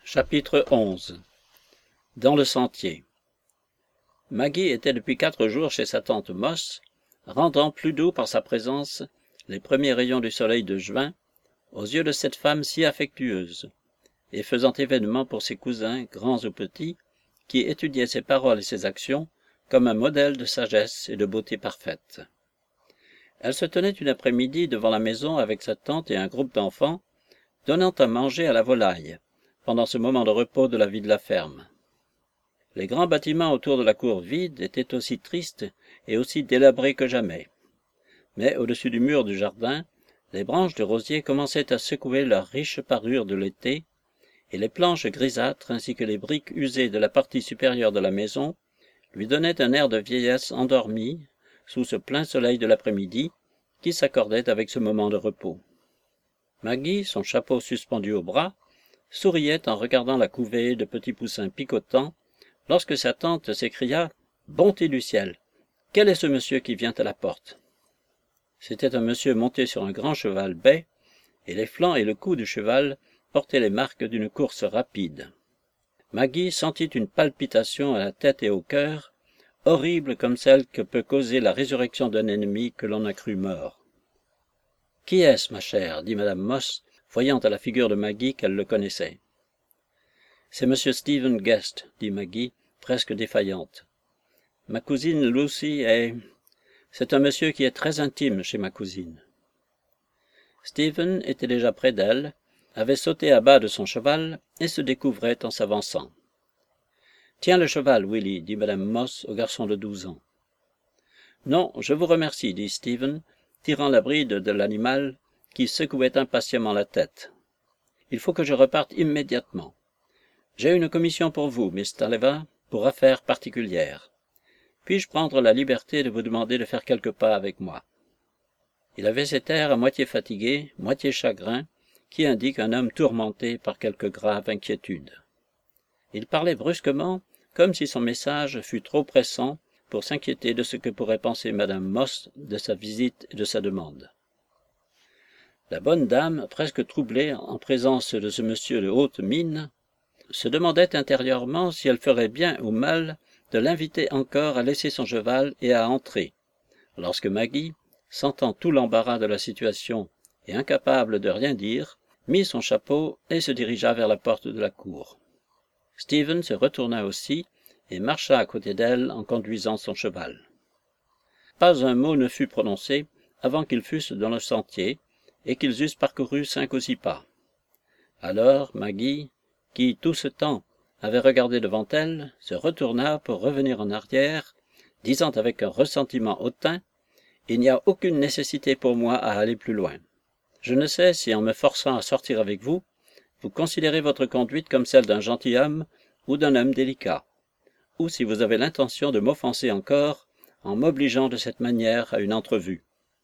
Chapitre 11 Dans le sentier. Maggie était depuis 4 jours chez sa tante Moss, rendant plus doux par sa présence les premiers rayons du soleil de juin aux yeux de cette femme si affectueuse, et faisant événement pour ses cousins, grands ou petits, qui étudiaient ses paroles et ses actions comme un modèle de sagesse et de beauté parfaite. Elle se tenait une après-midi devant la maison avec sa tante et un groupe d'enfants, donnant à manger à la volaille, pendant ce moment de repos de la vie de la ferme. Les grands bâtiments autour de la cour vide étaient aussi tristes et aussi délabrés que jamais. Mais au-dessus du mur du jardin, les branches de rosier commençaient à secouer leur riche parure de l'été, et les planches grisâtres ainsi que les briques usées de la partie supérieure de la maison lui donnaient un air de vieillesse endormie sous ce plein soleil de l'après-midi qui s'accordait avec ce moment de repos. Maggie, son chapeau suspendu au bras, souriait en regardant la couvée de petits poussins picotants, lorsque sa tante s'écria « Bonté du ciel! Quel est ce monsieur qui vient à la porte ?» C'était un monsieur monté sur un grand cheval bai, et les flancs et le cou du cheval portaient les marques d'une course rapide. Maggie sentit une palpitation à la tête et au cœur, horrible comme celle que peut causer la résurrection d'un ennemi que l'on a cru mort. « Qui est-ce, ma chère ?» dit madame Moss, voyant à la figure de Maggie qu'elle le connaissait. « C'est monsieur Stephen Guest, » dit Maggie, presque défaillante. « Ma cousine Lucy est... C'est un monsieur qui est très intime chez ma cousine. » Stephen était déjà près d'elle, avait sauté à bas de son cheval et se découvrait en s'avançant. « Tiens le cheval, Willy, » dit madame Moss au garçon de 12 ans. « Non, je vous remercie, » dit Stephen, tirant la bride de l'animal qui secouait impatiemment la tête. « Il faut que je reparte immédiatement. J'ai une commission pour vous, Miss Tulliver, pour affaires particulières. Puis-je prendre la liberté de vous demander de faire quelques pas avec moi ?» Il avait cet air à moitié fatigué, moitié chagrin, qui indique un homme tourmenté par quelque grave inquiétude. Il parlait brusquement, comme si son message fût trop pressant pour s'inquiéter de ce que pourrait penser madame Moss de sa visite et de sa demande. La bonne dame, presque troublée en présence de ce monsieur de haute mine, se demandait intérieurement si elle ferait bien ou mal de l'inviter encore à laisser son cheval et à entrer, lorsque Maggie, sentant tout l'embarras de la situation et incapable de rien dire, mit son chapeau et se dirigea vers la porte de la cour. Stephen se retourna aussi et marcha à côté d'elle en conduisant son cheval. Pas un mot ne fut prononcé avant qu'ils fussent dans le sentier et qu'ils eussent parcouru 5 ou 6 pas. Alors Maggie, qui tout ce temps avait regardé devant elle, se retourna pour revenir en arrière, disant avec un ressentiment hautain « Il n'y a aucune nécessité pour moi à aller plus loin. Je ne sais si en me forçant à sortir avec vous, vous considérez votre conduite comme celle d'un gentilhomme ou d'un homme délicat, ou si vous avez l'intention de m'offenser encore en m'obligeant de cette manière à une entrevue. »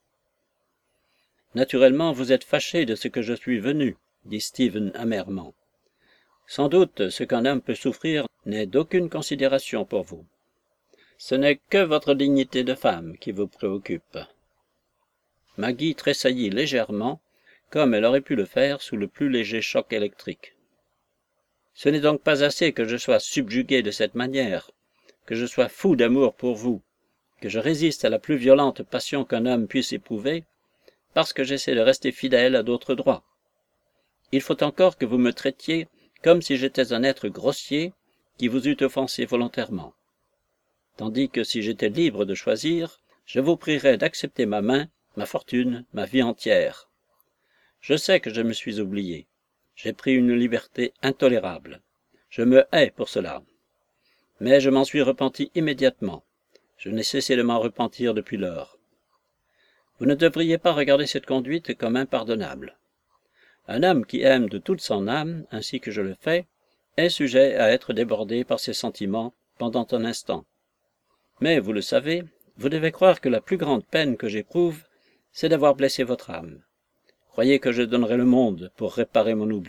« Naturellement, vous êtes fâché de ce que je suis venu, » dit Stephen amèrement. « Sans doute, ce qu'un homme peut souffrir n'est d'aucune considération pour vous. Ce n'est que votre dignité de femme qui vous préoccupe. » Maggie tressaillit légèrement, comme elle aurait pu le faire sous le plus léger choc électrique. « Ce n'est donc pas assez que je sois subjugué de cette manière, que je sois fou d'amour pour vous, que je résiste à la plus violente passion qu'un homme puisse éprouver, parce que j'essaie de rester fidèle à d'autres droits. Il faut encore que vous me traitiez comme si j'étais un être grossier qui vous eût offensé volontairement. Tandis que si j'étais libre de choisir, je vous prierais d'accepter ma main, ma fortune, ma vie entière. Je sais que je me suis oublié. J'ai pris une liberté intolérable. Je me hais pour cela. Mais je m'en suis repenti immédiatement. Je n'ai cessé de m'en repentir depuis lors. Vous ne devriez pas regarder cette conduite comme impardonnable. Un homme qui aime de toute son âme, ainsi que je le fais, est sujet à être débordé par ses sentiments pendant un instant. Mais, vous le savez, vous devez croire que la plus grande peine que j'éprouve, c'est d'avoir blessé votre âme. Croyez que je donnerai le monde pour réparer mon oubli. »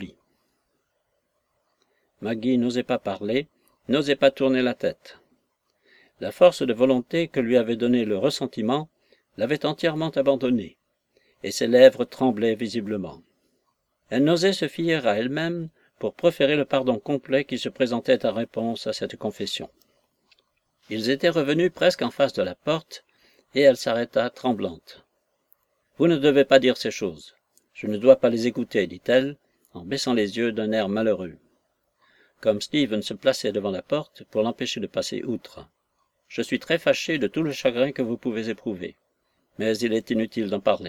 Maggie n'osait pas parler, n'osait pas tourner la tête. La force de volonté que lui avait donnée le ressentiment l'avait entièrement abandonnée, et ses lèvres tremblaient visiblement. Elle n'osait se fier à elle-même pour proférer le pardon complet qui se présentait en réponse à cette confession. Ils étaient revenus presque en face de la porte, et elle s'arrêta tremblante. « Vous ne devez pas dire ces choses. Je ne dois pas les écouter, dit-elle, en baissant les yeux d'un air malheureux. Comme Stephen se plaçait devant la porte pour l'empêcher de passer outre. « Je suis très fâché de tout le chagrin que vous pouvez éprouver, mais il est inutile d'en parler. »«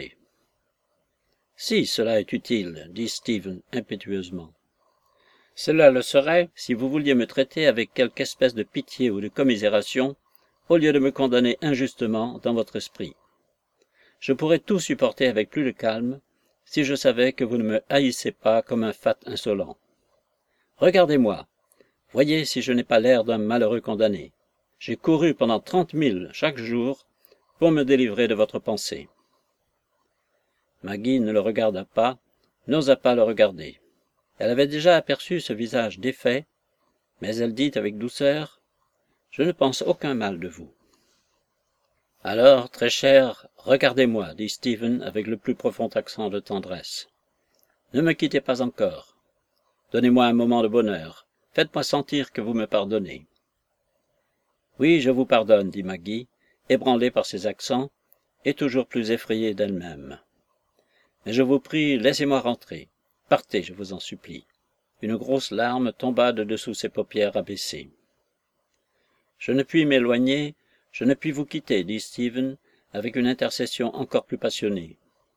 Si cela est utile, dit Stephen impétueusement. Cela le serait si vous vouliez me traiter avec quelque espèce de pitié ou de commisération, au lieu de me condamner injustement dans votre esprit. Je pourrais tout supporter avec plus de calme, si je savais que vous ne me haïssez pas comme un fat insolent. Regardez-moi, voyez si je n'ai pas l'air d'un malheureux condamné. J'ai couru pendant 30 milles chaque jour pour me délivrer de votre pensée. » Maggie ne le regarda pas, n'osa pas le regarder. Elle avait déjà aperçu ce visage défait, mais elle dit avec douceur, « Je ne pense aucun mal de vous. »« Alors, très cher, regardez-moi, dit Stephen avec le plus profond accent de tendresse. Ne me quittez pas encore. Donnez-moi un moment de bonheur. Faites-moi sentir que vous me pardonnez. »« Oui, je vous pardonne, dit Maggie, ébranlée par ses accents, et toujours plus effrayée d'elle-même. Mais je vous prie, laissez-moi rentrer. Partez, je vous en supplie. » Une grosse larme tomba de dessous ses paupières abaissées. « Je ne puis m'éloigner, je ne puis vous quitter, dit Stephen, avec une intercession encore plus passionnée.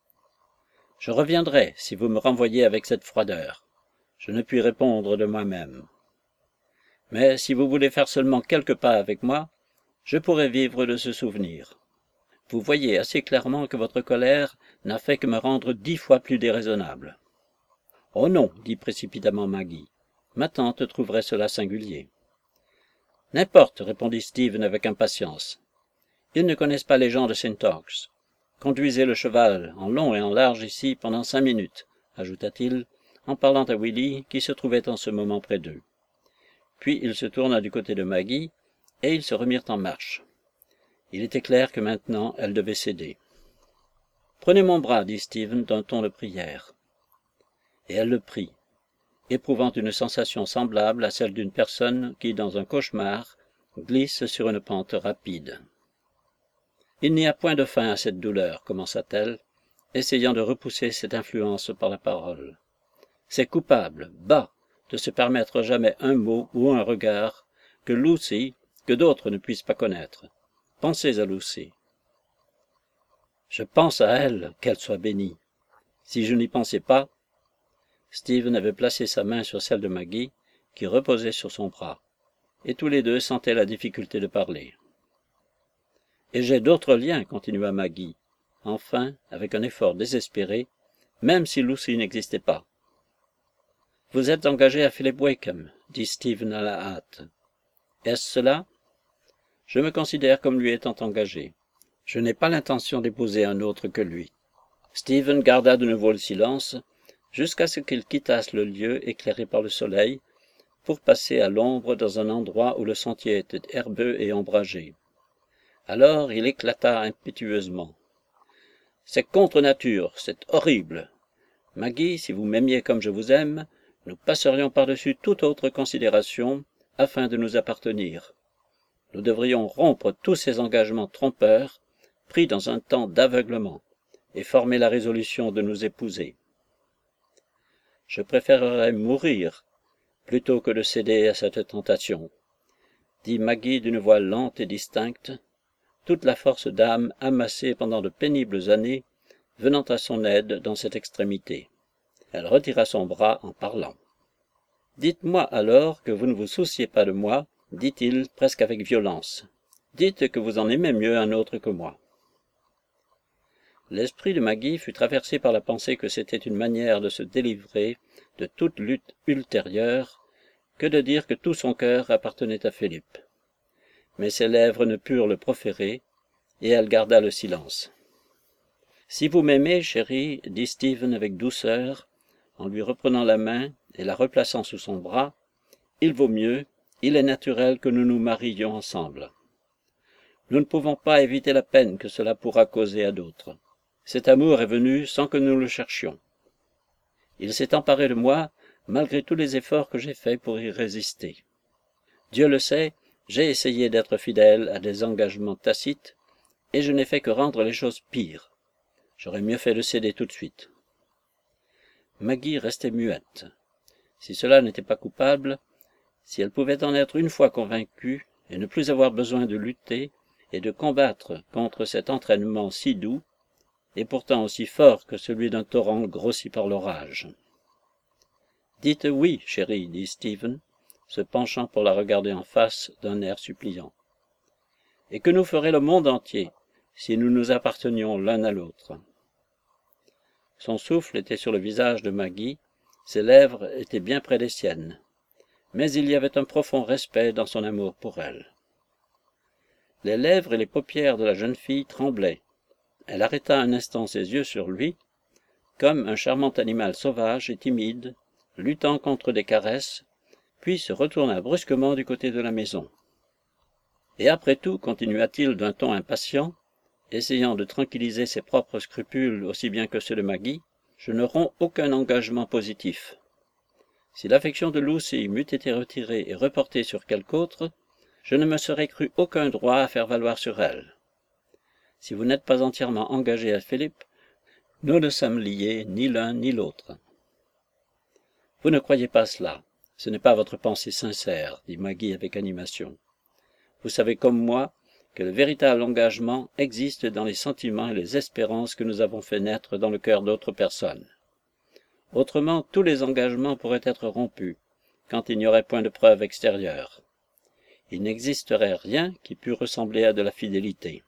Je reviendrai si vous me renvoyez avec cette froideur. Je ne puis répondre de moi-même. Mais si vous voulez faire seulement quelques pas avec moi, je pourrai vivre de ce souvenir. Vous voyez assez clairement que votre colère n'a fait que me rendre 10 fois plus déraisonnable. »« Oh non, dit précipitamment Maggie. Ma tante trouverait cela singulier. »« N'importe, répondit Stephen avec impatience. Ils ne connaissent pas les gens de St. Ogg's. Conduisez le cheval en long et en large ici pendant 5 minutes, ajouta-t-il, en parlant à Willy, qui se trouvait en ce moment près d'eux. Puis il se tourna du côté de Maggie, et ils se remirent en marche. Il était clair que maintenant elle devait céder. « Prenez mon bras, dit Stephen d'un ton de prière. » Et elle le prit, éprouvant une sensation semblable à celle d'une personne qui, dans un cauchemar, glisse sur une pente rapide. « Il n'y a point de fin à cette douleur, commença-t-elle, essayant de repousser cette influence par la parole. C'est coupable, bas, de se permettre jamais un mot ou un regard que Lucy, que d'autres ne puissent pas connaître. Pensez à Lucy. »« Je pense à elle, qu'elle soit bénie. Si je n'y pensais pas... » Stephen avait placé sa main sur celle de Maggie, qui reposait sur son bras, et tous les deux sentaient la difficulté de parler. « Et j'ai d'autres liens, continua Maggie, enfin, avec un effort désespéré, même si Lucy n'existait pas. »« Vous êtes engagé à Philip Wakem, dit Stephen à la hâte. Est-ce cela? Je me considère comme lui étant engagé. Je n'ai pas l'intention d'épouser un autre que lui. » Stephen garda de nouveau le silence, jusqu'à ce qu'ils quittassent le lieu éclairé par le soleil, pour passer à l'ombre dans un endroit où le sentier était herbeux et ombragé. Alors il éclata impétueusement. « C'est contre nature, c'est horrible. Maggie, si vous m'aimiez comme je vous aime, nous passerions par-dessus toute autre considération afin de nous appartenir. Nous devrions rompre tous ces engagements trompeurs, pris dans un temps d'aveuglement, et former la résolution de nous épouser. Je préférerais mourir plutôt que de céder à cette tentation, dit Maggie d'une voix lente et distincte, toute la force d'âme amassée pendant de pénibles années venant à son aide dans cette extrémité. Elle retira son bras en parlant. « Dites-moi alors que vous ne vous souciez pas de moi, dit-il presque avec violence. Dites que vous en aimez mieux un autre que moi. » L'esprit de Maggie fut traversé par la pensée que c'était une manière de se délivrer de toute lutte ultérieure que de dire que tout son cœur appartenait à Philippe. Mais ses lèvres ne purent le proférer, et elle garda le silence. « Si vous m'aimez, chérie, dit Stephen avec douceur, en lui reprenant la main et la replaçant sous son bras, il vaut mieux, il est naturel que nous nous mariions ensemble. Nous ne pouvons pas éviter la peine que cela pourra causer à d'autres. Cet amour est venu sans que nous le cherchions. Il s'est emparé de moi malgré tous les efforts que j'ai faits pour y résister. Dieu le sait, j'ai essayé d'être fidèle à des engagements tacites, et je n'ai fait que rendre les choses pires. J'aurais mieux fait de céder tout de suite. Maggie restait muette. Si cela n'était pas coupable, si elle pouvait en être une fois convaincue et ne plus avoir besoin de lutter et de combattre contre cet entraînement si doux, et pourtant aussi fort que celui d'un torrent grossi par l'orage. « Dites oui, chérie, dit Stephen, se penchant pour la regarder en face d'un air suppliant. « Et que nous ferait le monde entier si nous nous appartenions l'un à l'autre. » Son souffle était sur le visage de Maggie, ses lèvres étaient bien près des siennes, mais il y avait un profond respect dans son amour pour elle. Les lèvres et les paupières de la jeune fille tremblaient. Elle arrêta un instant ses yeux sur lui, comme un charmant animal sauvage et timide, luttant contre des caresses, puis se retourna brusquement du côté de la maison. Et après tout, continua-t-il d'un ton impatient, essayant de tranquilliser ses propres scrupules aussi bien que ceux de Maggie, je ne romps aucun engagement positif. Si l'affection de Lucy m'eût été retirée et reportée sur quelque autre, je ne me serais cru aucun droit à faire valoir sur elle. Si vous n'êtes pas entièrement engagé à Philippe, nous ne sommes liés ni l'un ni l'autre. Vous ne croyez pas cela. Ce n'est pas votre pensée sincère, dit Maggie avec animation. Vous savez comme moi que le véritable engagement existe dans les sentiments et les espérances que nous avons fait naître dans le cœur d'autres personnes. Autrement, tous les engagements pourraient être rompus, quand il n'y aurait point de preuve extérieure. Il n'existerait rien qui pût ressembler à de la fidélité.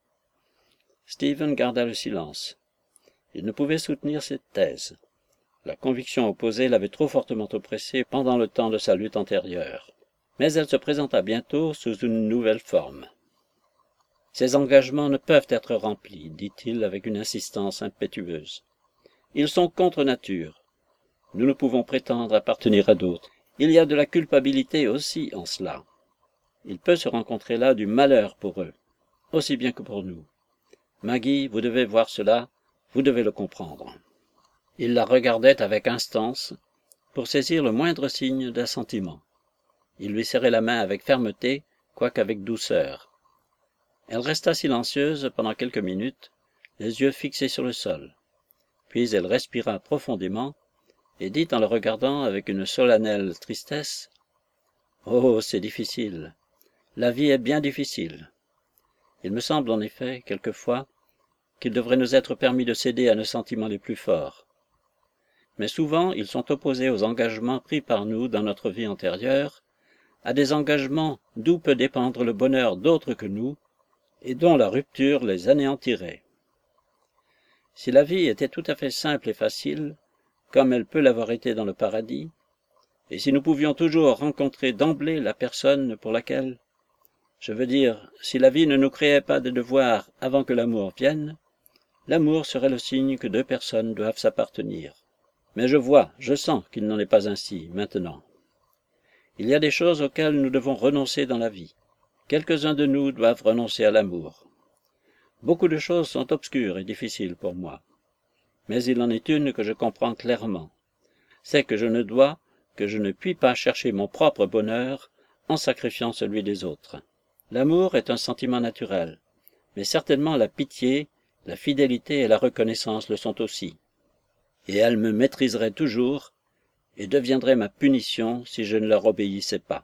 Stephen garda le silence. Il ne pouvait soutenir cette thèse. La conviction opposée l'avait trop fortement oppressé pendant le temps de sa lutte antérieure. Mais elle se présenta bientôt sous une nouvelle forme. « Ces engagements ne peuvent être remplis, dit-il avec une insistance impétueuse. Ils sont contre nature. Nous ne pouvons prétendre appartenir à d'autres. Il y a de la culpabilité aussi en cela. Il peut se rencontrer là du malheur pour eux, aussi bien que pour nous. Maggie, vous devez voir cela, vous devez le comprendre. » Il la regardait avec instance, pour saisir le moindre signe d'assentiment. Il lui serrait la main avec fermeté, quoique avec douceur. Elle resta silencieuse pendant quelques minutes, les yeux fixés sur le sol. Puis elle respira profondément, et dit en le regardant avec une solennelle tristesse, « Oh, c'est difficile. La vie est bien difficile. Il me semble en effet, quelquefois, qu'il devrait nous être permis de céder à nos sentiments les plus forts. Mais souvent ils sont opposés aux engagements pris par nous dans notre vie antérieure, à des engagements d'où peut dépendre le bonheur d'autres que nous, et dont la rupture les anéantirait. Si la vie était tout à fait simple et facile, comme elle peut l'avoir été dans le paradis, et si nous pouvions toujours rencontrer d'emblée la personne pour laquelle, je veux dire, si la vie ne nous créait pas de devoirs avant que l'amour vienne, l'amour serait le signe que deux personnes doivent s'appartenir. Mais je sens qu'il n'en est pas ainsi, maintenant. Il y a des choses auxquelles nous devons renoncer dans la vie. Quelques-uns de nous doivent renoncer à l'amour. Beaucoup de choses sont obscures et difficiles pour moi. Mais il en est une que je comprends clairement. C'est que je ne puis pas chercher mon propre bonheur en sacrifiant celui des autres. L'amour est un sentiment naturel, mais certainement la pitié, la fidélité et la reconnaissance le sont aussi. Et elles me maîtriseraient toujours et deviendraient ma punition si je ne leur obéissais pas.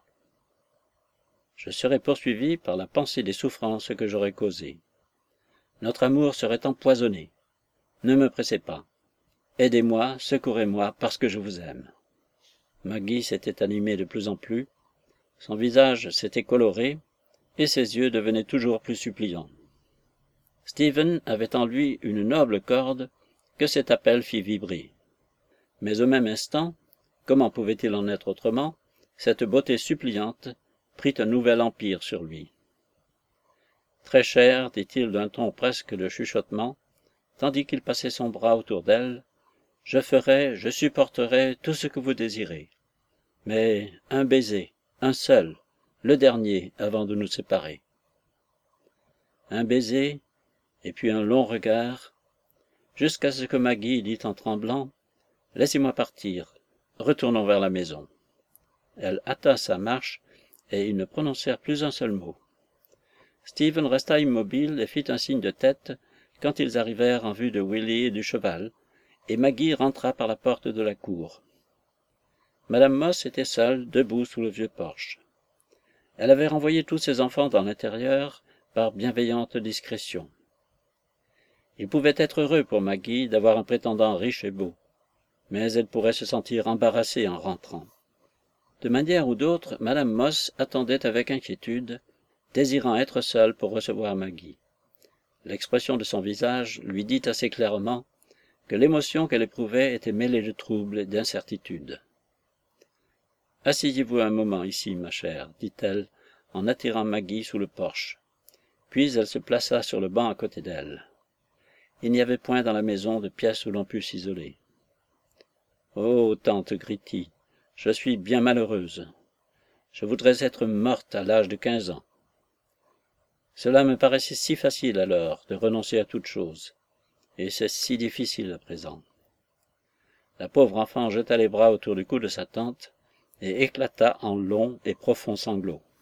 Je serais poursuivi par la pensée des souffrances que j'aurais causées. Notre amour serait empoisonné. Ne me pressez pas. Aidez-moi, secourez-moi, parce que je vous aime. » Maggie s'était animée de plus en plus, son visage s'était coloré, et ses yeux devenaient toujours plus suppliants. Stephen avait en lui une noble corde que cet appel fit vibrer. Mais au même instant, comment pouvait-il en être autrement, cette beauté suppliante prit un nouvel empire sur lui. « Très cher, dit-il d'un ton presque de chuchotement, tandis qu'il passait son bras autour d'elle, je supporterai tout ce que vous désirez. Mais un baiser, un seul, le dernier, avant de nous séparer. » Un baiser, et puis un long regard, jusqu'à ce que Maggie dit en tremblant, « Laissez-moi partir, retournons vers la maison. » Elle hâta sa marche, et ils ne prononcèrent plus un seul mot. Stephen resta immobile et fit un signe de tête quand ils arrivèrent en vue de Willy et du cheval, et Maggie rentra par la porte de la cour. Madame Moss était seule, debout sous le vieux porche. Elle avait renvoyé tous ses enfants dans l'intérieur par bienveillante discrétion. Il pouvait être heureux pour Maggie d'avoir un prétendant riche et beau, mais elle pourrait se sentir embarrassée en rentrant. De manière ou d'autre, Madame Moss attendait avec inquiétude, désirant être seule pour recevoir Maggie. L'expression de son visage lui dit assez clairement que l'émotion qu'elle éprouvait était mêlée de trouble et d'incertitude. « Asseyez-vous un moment ici, ma chère, dit-elle, en attirant Maggie sous le porche. Puis elle se plaça sur le banc à côté d'elle. Il n'y avait point dans la maison de pièce où l'on pût s'isoler. « Oh, tante Gritty, je suis bien malheureuse. Je voudrais être morte à l'âge de 15 ans. Cela me paraissait si facile alors de renoncer à toute chose, et c'est si difficile à présent. » La pauvre enfant jeta les bras autour du cou de sa tante et éclata en longs et profonds sanglots.